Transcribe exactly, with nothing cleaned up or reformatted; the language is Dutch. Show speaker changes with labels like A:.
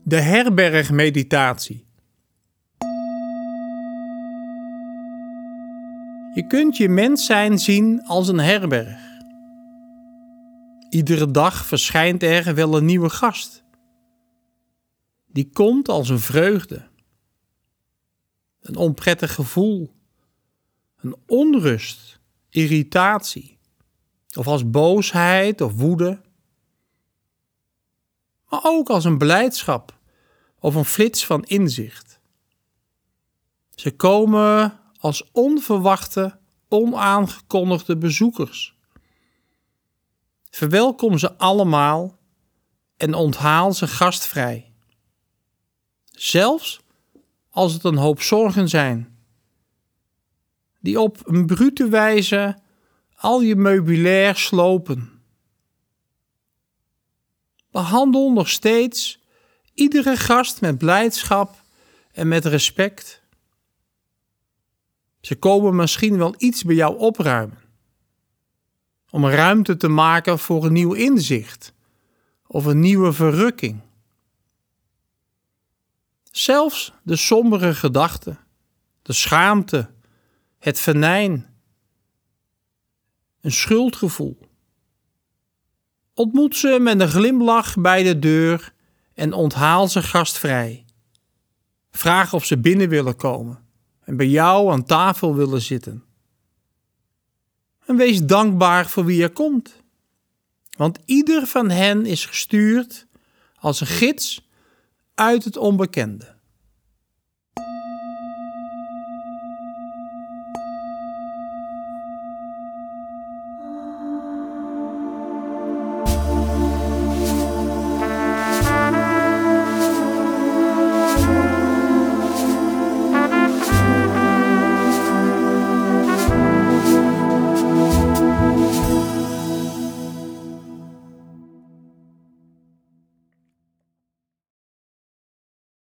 A: De herbergmeditatie. Je kunt je mens zijn zien als een herberg. Iedere dag verschijnt er wel een nieuwe gast. Die komt als een vreugde, een onprettig gevoel, een onrust, irritatie, of als boosheid of woede. Maar ook als een blijdschap of een flits van inzicht. Ze komen als onverwachte, onaangekondigde bezoekers. Verwelkom ze allemaal en onthaal ze gastvrij. Zelfs als het een hoop zorgen zijn, die op een brute wijze al je meubilair slopen. Behandel nog steeds iedere gast met blijdschap en met respect. Ze komen misschien wel iets bij jou opruimen, om ruimte te maken voor een nieuw inzicht of een nieuwe verrukking. Zelfs de sombere gedachten, de schaamte, het venijn, een schuldgevoel. Ontmoet ze met een glimlach bij de deur en onthaal ze gastvrij. Vraag of ze binnen willen komen en bij jou aan tafel willen zitten. En wees dankbaar voor wie er komt. Want ieder van hen is gestuurd als een gids uit het onbekende.